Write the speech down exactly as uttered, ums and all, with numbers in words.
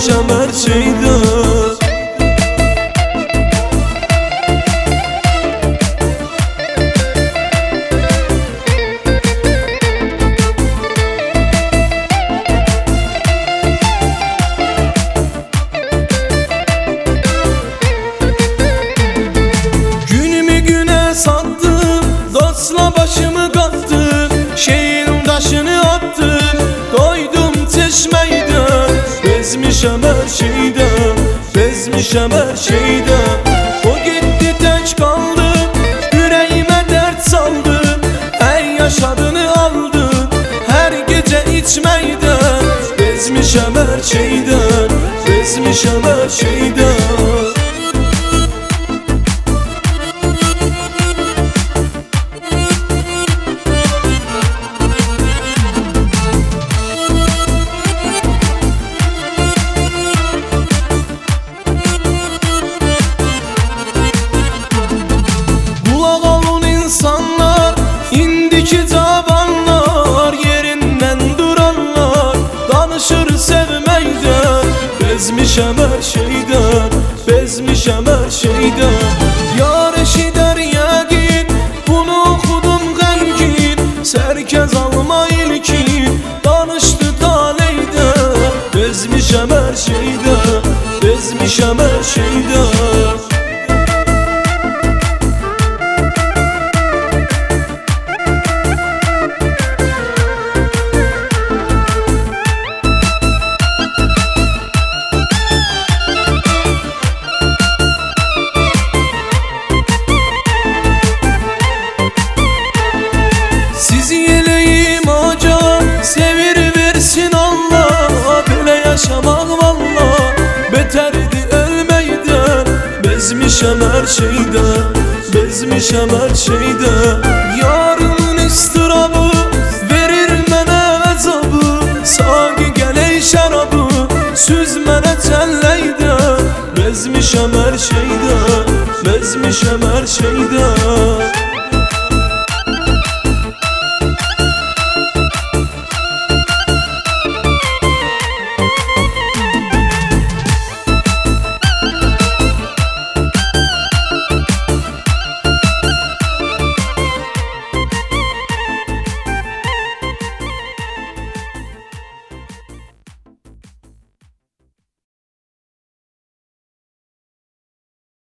bezmişəm hər şeydən. Sattım, dostla başımı kattım, şeyin taşını attım, doydum çeşmeyden. Bezmişəm hər şeydən, bezmişəm hər şeydən. O gitti tek kaldım, yüreğime dert saldım, ey yaşadığını aldım, her gece içmeyden. Bezmişəm hər şeydən, bezmişəm hər şeydən. İnsanlar, indiki cavanlar, yerinden duranlar danışır sevmeyden. Bezmişəm hər şeydən, bezmişəm hər şeydən. Yar eşidər yəqin, bunu oxudum qəmgin, sərkəz alma ilkin, danışdı taleydən. Bezmişəm hər şeydən, bezmişəm hər şeydən. Sizi eleyim acan, sevir versin Allah. Böyle yaşamak valla beterdi ölmeyden. Bezmişəm hər şeydən, bezmişəm hər şeydən. Yarımın ıstırabı verir mənə əzabı, saqi gələk şərabı süz mənə çəlləydən. Bezmişəm hər şeydən, bezmişəm hər şeydən.